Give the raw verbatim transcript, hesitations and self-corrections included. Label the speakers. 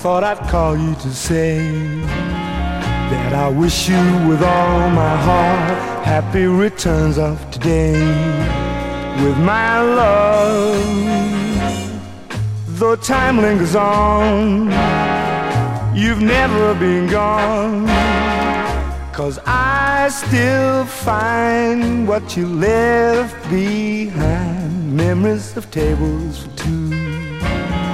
Speaker 1: thought I'd call you to say that I wish you with all my heart happy returns of today. With my love, though time lingers on, you've never been gone, 'cause I still find what you left behind, memories of tables for two.